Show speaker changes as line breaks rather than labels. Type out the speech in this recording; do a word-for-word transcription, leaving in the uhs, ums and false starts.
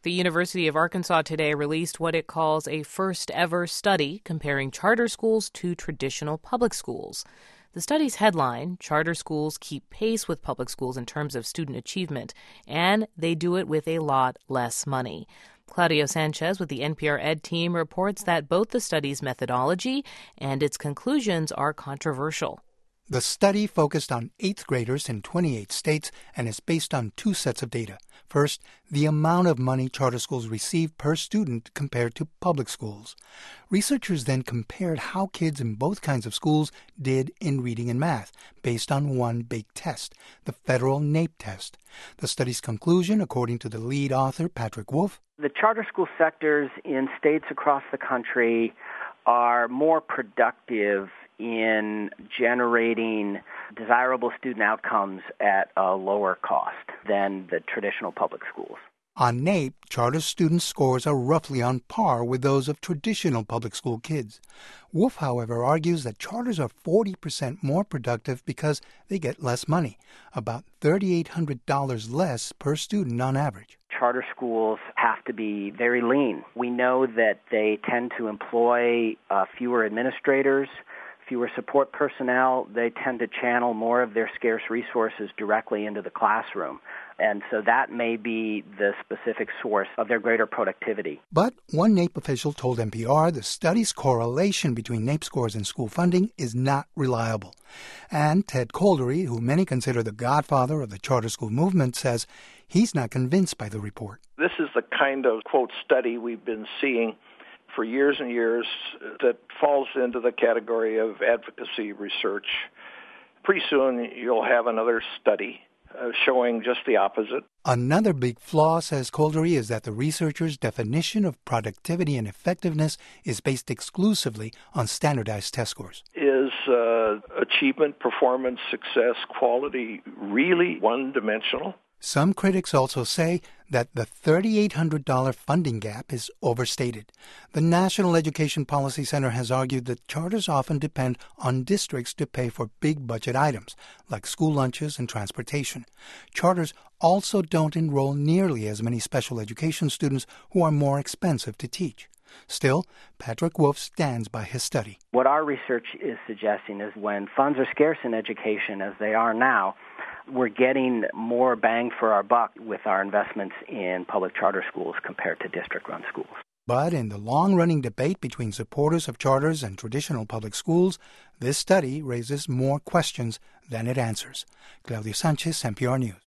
The University of Arkansas today released what it calls a first-ever study comparing charter schools to traditional public schools. The study's headline, Charter Schools Keep Pace with Public Schools in Terms of Student Achievement, and they do it with a lot less money. Claudio Sanchez with the N P R Ed team reports that both the study's methodology and its conclusions are controversial.
The study focused on eighth graders in twenty-eight states and is based on two sets of data. First, the amount of money charter schools receive per student compared to public schools. Researchers then compared how kids in both kinds of schools did in reading and math, based on one big test, the federal NAEP test. The study's conclusion, according to the lead author, Patrick Wolf:
the charter school sectors in states across the country are more productive in generating desirable student outcomes at a lower cost than the traditional public schools.
On NAEP, charter student scores are roughly on par with those of traditional public school kids. Wolf, however, argues that charters are forty percent more productive because they get less money, about three thousand eight hundred dollars less per student on average.
Charter schools have to be very lean. We know that they tend to employ uh, fewer administrators, fewer support personnel. They tend to channel more of their scarce resources directly into the classroom. And so that may be the specific source of their greater productivity.
But one NAEP official told N P R the study's correlation between NAEP scores and school funding is not reliable. And Ted Coldery, who many consider the godfather of the charter school movement, says he's not convinced by the report.
This is the kind of, quote, study we've been seeing for years and years that falls into the category of advocacy research. Pretty soon you'll have another study uh, showing just the opposite.
Another big flaw, says Coldery, is that the researchers' definition of productivity and effectiveness is based exclusively on standardized test scores.
Is uh, achievement, performance, success, quality really one-dimensional?
Some critics also say that the three thousand eight hundred dollars funding gap is overstated. The National Education Policy Center has argued that charters often depend on districts to pay for big budget items, like school lunches and transportation. Charters also don't enroll nearly as many special education students who are more expensive to teach. Still, Patrick Wolf stands by his study.
What our research is suggesting is when funds are scarce in education, as they are now, we're getting more bang for our buck with our investments in public charter schools compared to district-run schools.
But in the long-running debate between supporters of charters and traditional public schools, this study raises more questions than it answers. Claudio Sanchez, N P R News.